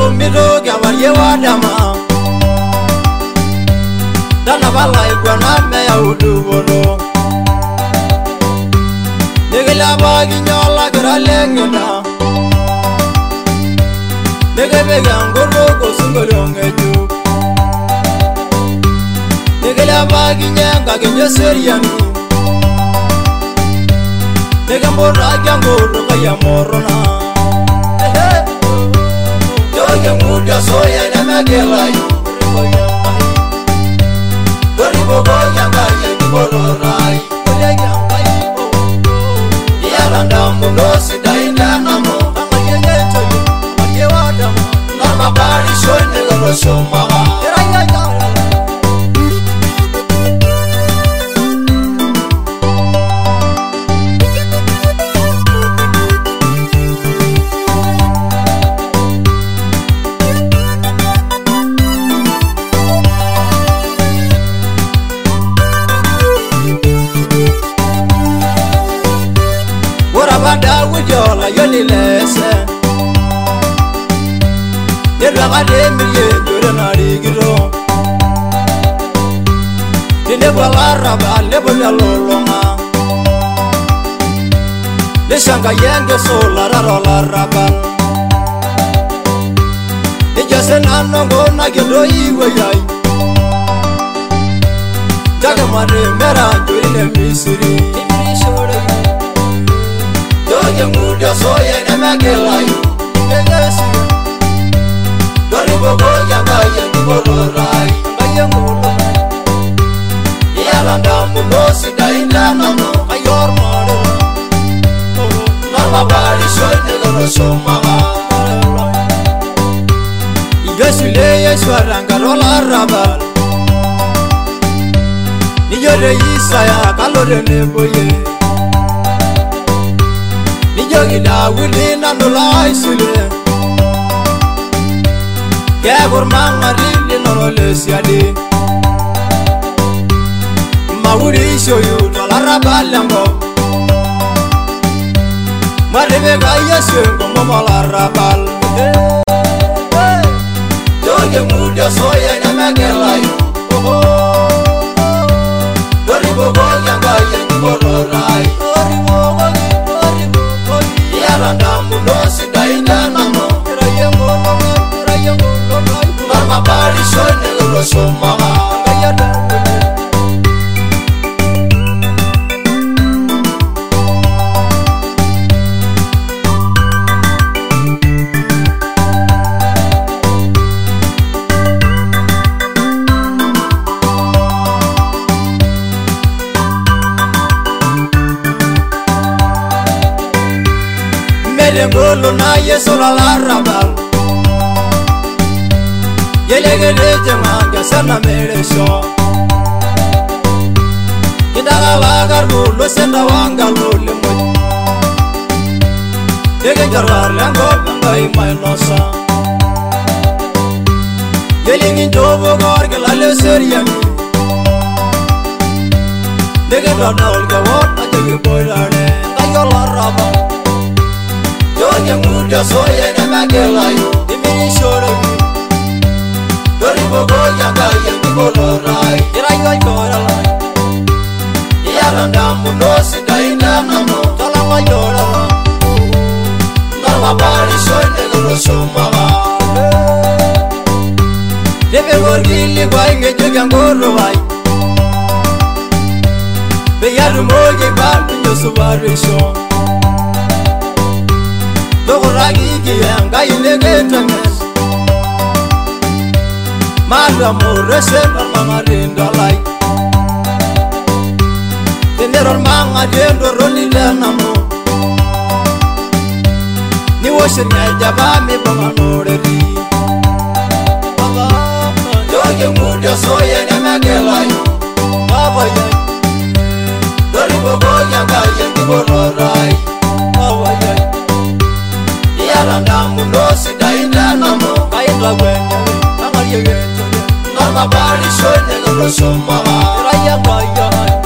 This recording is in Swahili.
mito gawarie wadama dana bala igwana me ya uduboro negela bagi nyola gralengena negebe gangoro ko sungolongeju negela bagi nyanga genyo seriani negambora gangoro kaya morona yoge muda soya na magela yu Doribogo yanga yengi bolorai Yalanda muno sidainda namo Amayeyeto yu, amayewadama Nama bari shoyne galo shomaga Bada wujola yoni lese Yedwa gade miye jore narigiro Dinebwa laraba lebo nyalolonga Nishanga yenge sola raro laraba Nijase nanongo na gendo iwe yai Jaga mare mera joine misiri Imiri shore Yoge muda soya na magela yu Negesi Doribogo yanga yengi bolorai Ngaye ngolorai Yalanda muno sidainda namo Ayor marela Nama bari shoyne galo shomaga Yesu le yesu arangaro larabal Niyore isaya kalore neboye Nijogi Dawidi nanola isule Kebur mangarili nanole siade Mawuri shoyu nolarabalango Maribega yesu ngomo larabal Yoge muda soya na magela yu Doribogo yanga yengi bolorai Yalanda muno sidainda namo Nama bari shoyne galo shomaga Ngolo na yeso la larabal Yelegele jemanga sana meresho Kidala lagar bulo senda wanga lule moj Yege jarar lango bangai mainosa Yelingi jobo gorge lale seriyami Yege donol gawon ajege boylane Kayo larabal Yoge muda soya na magela yu Imiri shore yu Doribogo yanga yengi bolorai Irayoy koralai Yalanda muno sidainda namo Talanga yorala Nama bari shoyne galo shomaga Debe gorgili kwa inge joga ngoro vai Beyaru moge balu nyosu barisho Dogoragi yanga inegetanges Mala morese mama rinda lai Tenero manga dendo roni lenamo Ni woshe nyajaba mi bama noreri Baba Yoge muda soya na magela yu Baba yai Doribogo yanga yengi bolorai Baba yai Yalanda muno sidainda namo Kaindwa wenyale Angariye yeto ye Nama bari shoyne galo shomaga Raya